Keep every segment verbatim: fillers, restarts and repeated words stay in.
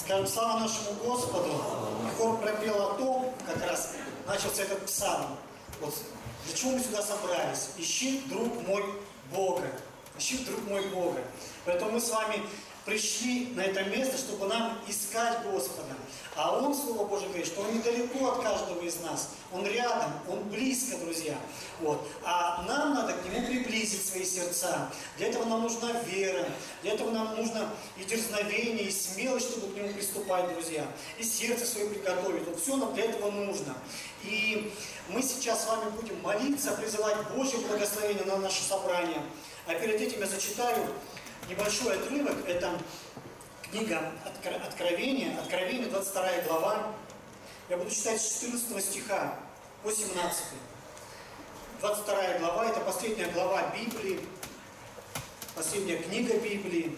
Скажем, слава нашему Господу. Хор пропел о том, как раз начался этот псалом. Вот для чего мы сюда собрались? Ищи, друг мой, Бога. Ищи, друг мой, Бога. Поэтому мы с вами пришли на это место, чтобы нам искать Господа. А Он, Слово Божие, говорит, что Он недалеко от каждого из нас. Он рядом, Он близко, друзья. Вот. А нам надо к Нему приблизить свои сердца. Для этого нам нужна вера. Для этого нам нужно и дерзновение, и смелость, чтобы к Нему приступать, друзья. И сердце свое приготовить. Вот все нам для этого нужно. И мы сейчас с вами будем молиться, призывать Божье благословение на наше собрание. А перед этим я зачитаю небольшой отрывок. Это книга Откровения, Откровение, двадцать вторая глава. Я буду читать с четырнадцатого стиха по семнадцатый. двадцать вторая глава, это последняя глава Библии, последняя книга Библии.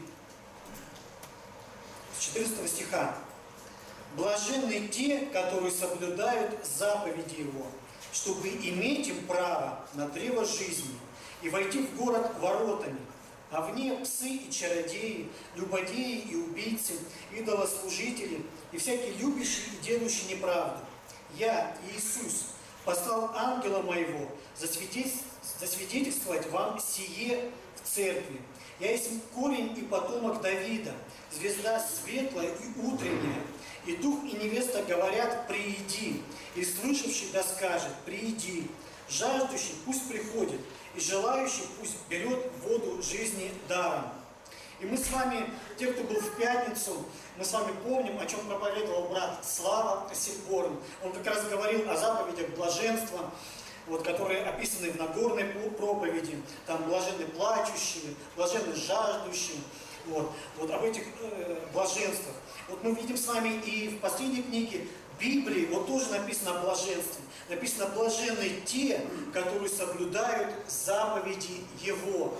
С четырнадцатого стиха. «Блаженны те, которые соблюдают заповеди Его, чтобы иметь им право на древо жизни и войти в город воротами. А вне псы и чародеи, любодеи и убийцы, идолослужители и всякие любящие и делающие неправду. Я, Иисус, послал ангела моего засвидетельствовать вам сие в церкви. Я есть корень и потомок Давида, звезда светлая и утренняя. И дух и невеста говорят: прииди, и слышавший да скажет: прииди. Жаждущий пусть приходит, и желающий пусть берет воду жизни даром». И мы с вами, те, кто был в пятницу, мы с вами помним, о чем проповедовал брат Слава Сильборн. Он как раз говорил о заповедях блаженства, вот, которые описаны в Нагорной проповеди. Там блаженны плачущие, блаженны жаждущие. Вот, вот об этих э, блаженствах. Вот мы видим с вами и в последней книге Библии, вот тоже написано о блаженстве. Написано: блаженны те, которые соблюдают заповеди Его.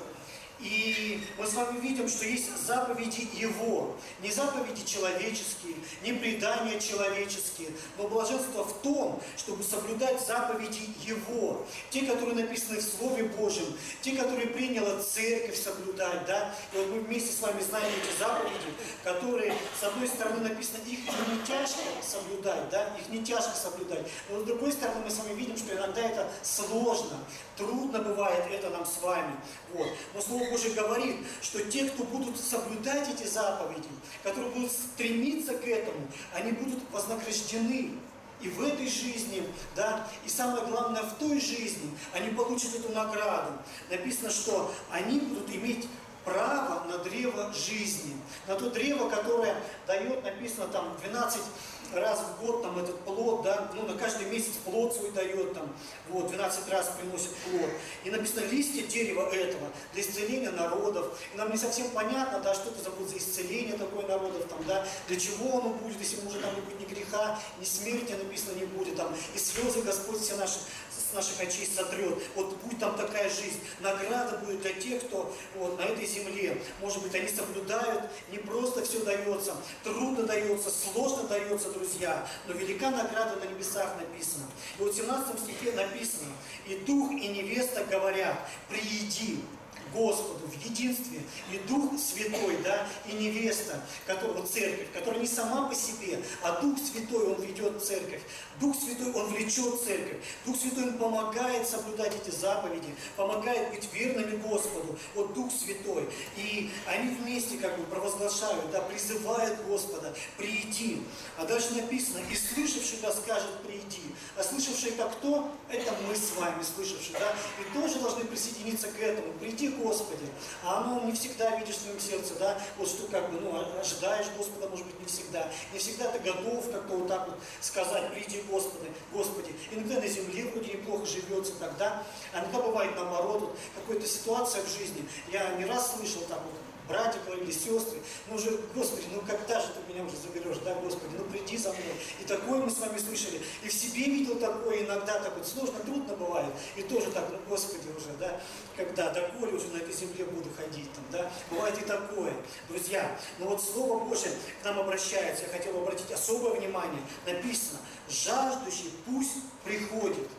И мы с вами видим, что есть заповеди Его. Не заповеди человеческие, не предания человеческие, но блаженство в том, чтобы соблюдать заповеди Его. Те, которые написаны в Слове Божьем, те, которые приняла Церковь соблюдать. Да? И вот мы вместе с вами знаем эти заповеди, которые, с одной стороны, написано, их не тяжко соблюдать, да? Их не тяжко соблюдать. Но с другой стороны, мы с вами видим, что иногда это сложно, трудно бывает это нам с вами. Вот. Но Слово Божие говорит, что те, кто будут соблюдать эти заповеди, которые будут стремиться к этому, они будут вознаграждены и в этой жизни, да, и самое главное, в той жизни они получат эту награду. Написано, что они будут иметь право на древо жизни, на то древо, которое дает, написано там двенадцать раз в год там этот плод, да, ну на каждый месяц плод свой дает там, вот, двенадцать раз приносит плод. И написано: листья дерева этого для исцеления народов. И нам не совсем понятно, да, что это за будет за исцеление такое народов, там, да, для чего оно будет, если уже там не будет ни греха, ни смерти, написано, не будет, там, и слезы Господь все наши, с наших очей сотрет. Вот будет там такая жизнь. Награда будет для тех, кто вот, на этой земле, может быть, они соблюдают, не просто все дается, трудно дается, сложно дается, друзья, но велика награда на небесах написано. И вот в семнадцатом стихе написано: «И дух, и невеста говорят: прииди Господу в единстве». И Дух Святой, да, и невеста, которого церковь, которая не сама по себе, а Дух Святой, Он ведет церковь. Дух Святой, Он влечет церковь. Дух Святой, Он помогает соблюдать эти заповеди, помогает быть верными Господу. Вот Дух Святой. И они вместе как бы провозглашают, да, призывают Господа: прииди. А дальше написано: «И слышавший да скажет: прииди». А слышавший это кто? Это мы с вами, слышавшие, да, и тоже должны присоединиться к этому. Приди, Господи. А оно не всегда видишь в своем сердце, да, вот что как бы, ну, ожидаешь Господа, может быть, не всегда. Не всегда ты готов как-то вот так вот сказать: приди, Господи, Господи. Иногда на земле вроде неплохо живется тогда, а иногда бывает наоборот, вот какая-то ситуация в жизни. Я не раз слышал так вот, братья говорили, сестры: ну уже, Господи, ну когда же ты меня уже заберешь, да, Господи, ну приди за мной. И такое мы с вами слышали. И в себе видел такое, иногда так вот сложно, трудно бывает. И тоже так, ну Господи уже, да, когда, доколе уже на этой земле буду ходить там, да. Бывает и такое, друзья. Но вот Слово Божие к нам обращается. Я хотел обратить особое внимание. Написано: жаждущий пусть приходит.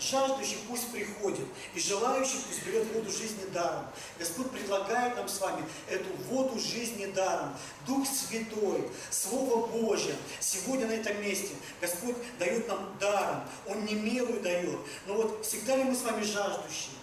жаждущий пусть приходит, и желающий пусть берет воду жизни даром. Господь предлагает нам с вами эту воду жизни даром. Дух Святой, Слово Божье сегодня на этом месте Господь дает нам даром. Он не меру дает. Но вот всегда ли мы с вами жаждущие?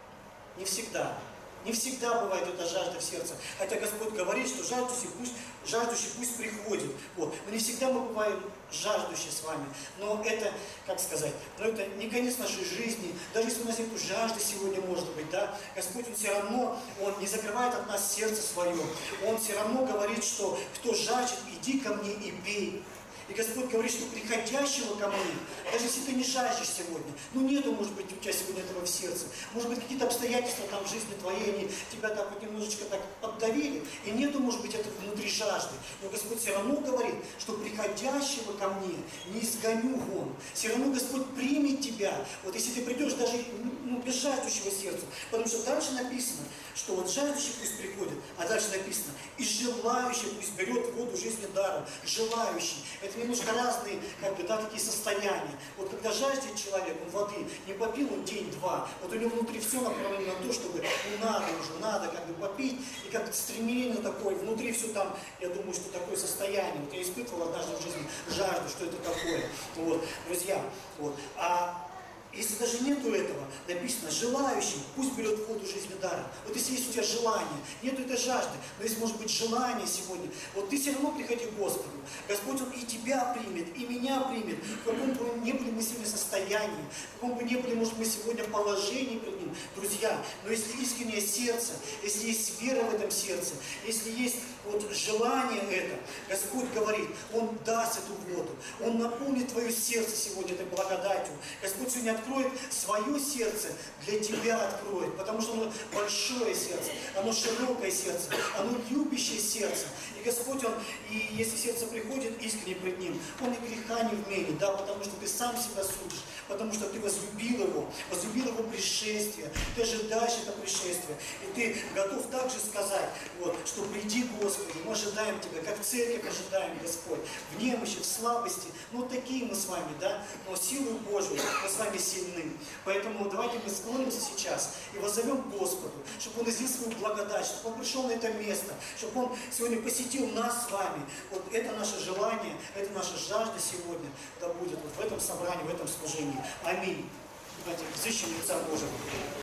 Не всегда. Не всегда бывает эта жажда в сердце. Хотя Господь говорит, что жаждущий пусть, жаждущий пусть приходит. Вот. Но не всегда мы бываем жаждущие с вами. Но это, как сказать, но это не конец нашей жизни. Даже если у нас нет жажды сегодня, может быть, да, Господь, Он все равно, Он не закрывает от нас сердце свое. Он все равно говорит, что кто жаждет, иди ко мне и пей. И Господь говорит, что приходящего ко мне, даже если ты не жаждешь сегодня, ну нету, может быть, у тебя сегодня этого в сердце, может быть, какие-то обстоятельства там в жизни твоей, они тебя так вот немножечко так поддавили, и нету, может быть, этого внутри жажды. Но Господь все равно говорит, что приходящего ко мне не изгоню вон. Все равно Господь примет тебя. Вот если ты придешь даже ну, без жаждущего сердца, потому что дальше написано, что вот жаждущий пусть приходит, а дальше написано, и желающий пусть берет воду жизни даром. Желающий. Это немножко разные, как бы, да, такие состояния. Вот когда жаждет человек, он воды не попил, он день-два, вот у него внутри все направлено на то, чтобы ну, надо уже, надо как бы попить, и как стремление такое, внутри все там, я думаю, что такое состояние. Вот я испытывал однажды в жизни жажду, что это такое. Вот, друзья, вот. А если даже нету этого, написано, желающий, пусть берет воду жизни даром. Вот если есть у тебя желание, нету этой жажды, но если может быть желание сегодня, вот ты все равно приходи к Господу. Господь, Он и тебя примет, и меня примет, в каком бы ни были мы сегодня состоянии, в каком бы ни были, может, мы сегодня положении перед Ним, друзья, но если искреннее сердце, если есть вера в этом сердце, если есть вот желание это, Господь говорит, Он даст эту воду, Он наполнит твое сердце сегодня этой благодатью. Господь сегодня откроет свое сердце, для тебя откроет, потому что оно большое сердце, оно широкое сердце, оно любящее сердце. И Господь, Он, и если сердце приходит искренне пред Ним, Он и греха не вменит, да, потому что ты сам себя судишь, потому что ты возлюбил Его, возлюбил Его пришествие, ты ожидаешь это пришествие, и ты готов также сказать, вот, что приди, Господи, мы ожидаем Тебя, как церковь ожидаем, Господь, в немощи, в слабости, ну такие мы с вами, да, но силу Божию мы с вами сильны. Поэтому давайте мы склонимся сейчас и воззовем Господу, чтобы Он излил свою благодать, чтобы Он пришел на это место, чтобы Он сегодня посетил нас с вами. Вот это наше желание, это наша жажда сегодня, да будет вот в этом собрании, в этом служении. Аминь. Давайте взыщем лица Божьего.